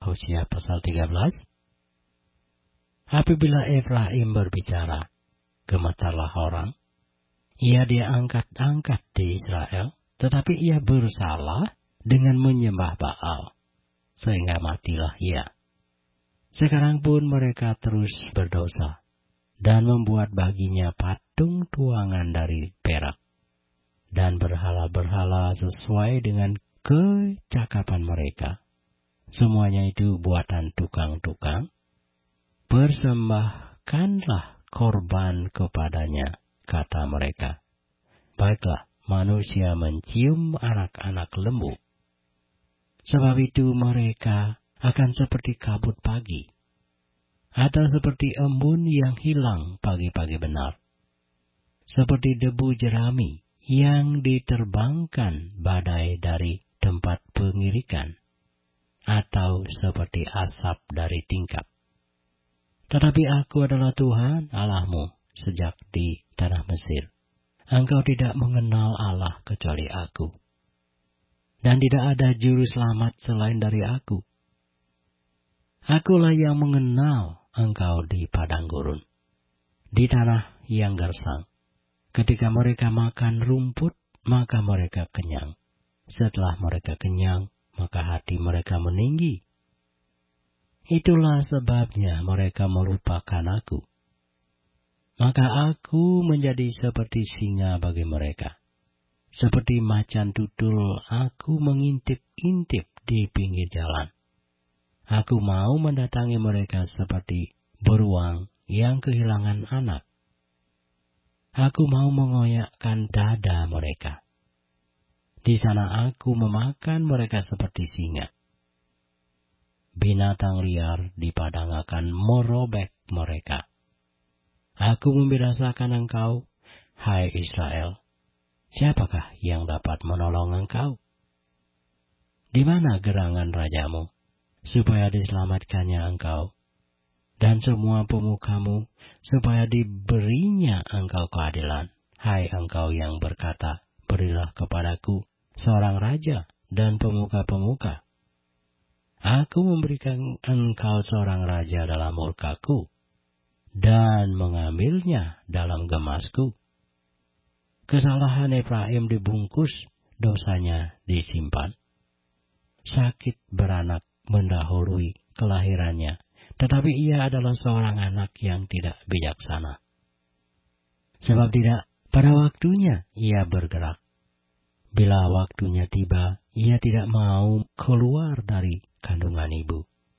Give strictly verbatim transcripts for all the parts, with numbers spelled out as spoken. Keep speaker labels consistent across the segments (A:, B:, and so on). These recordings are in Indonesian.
A: Hosea pasal tiga belas. Apabila Efraim berbicara, gemetarlah orang. Ia diangkat-angkat di Israel, tetapi ia bersalah dengan menyembah Baal, sehingga matilah ia. Sekarang pun mereka terus berdosa, dan membuat baginya patung tuangan dari perak, dan berhala-berhala sesuai dengan kecakapan mereka. Semuanya itu buatan tukang-tukang. Persembahkanlah korban kepadanya, kata mereka. Baiklah, manusia mencium anak-anak lembu. Sebab itu mereka akan seperti kabut pagi, atau seperti embun yang hilang pagi-pagi benar. Seperti debu jerami yang diterbangkan badai dari tempat pengirikan, atau seperti asap dari tingkap. Tetapi aku adalah Tuhan Allahmu sejak di tanah Mesir. Engkau tidak mengenal Allah kecuali aku. Dan tidak ada juru selamat selain dari aku. Akulah yang mengenal engkau di padang gurun, di tanah yang gersang. Ketika mereka makan rumput, maka mereka kenyang. Setelah mereka kenyang, maka hati mereka meninggi. Itulah sebabnya mereka melupakan aku. Maka aku menjadi seperti singa bagi mereka. Seperti macan tutul, aku mengintip-intip di pinggir jalan. Aku mau mendatangi mereka seperti beruang yang kehilangan anak. Aku mau mengoyakkan dada mereka. Di sana aku memakan mereka seperti singa. Binatang liar di padang akan merobek mereka. Aku membinasakan engkau, hai Israel. Siapakah yang dapat menolong engkau? Di mana gerangan rajamu, supaya diselamatkannya engkau, dan semua pemukamu, supaya diberinya engkau keadilan, hai engkau yang berkata, berilah kepadaku seorang raja dan pemuka-pemuka. Aku memberikan engkau seorang raja dalam murkaku, dan mengambilnya dalam gemasku. Kesalahan Efraim dibungkus, dosanya disimpan. Sakit beranak mendahului kelahirannya, tetapi ia adalah seorang anak yang tidak bijaksana. Sebab tidak pada waktunya ia bergerak. Bila waktunya tiba, ia tidak mau keluar dari kandungan ibu.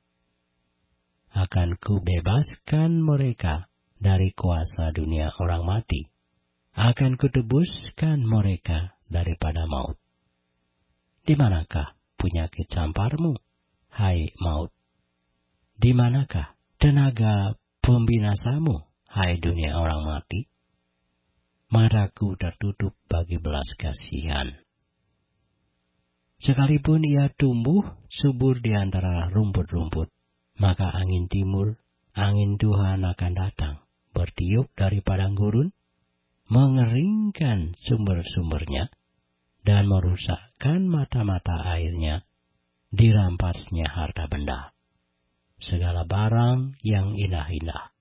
A: Akan kubebaskan mereka dari kuasa dunia orang mati. Akan kutebuskan mereka daripada maut. Di manakah penyakit samparmu, hai maut? Di manakah tenaga pembinasamu, hai dunia orang mati? Mataku tertutup bagi belas kasihan. Sekalipun ia tumbuh subur di antara rumput-rumput, maka angin timur, angin Tuhan akan datang, bertiup dari padang gurun, mengeringkan sumber-sumbernya, dan merusakkan mata-mata airnya, dirampasnya harta benda, segala barang yang indah-indah.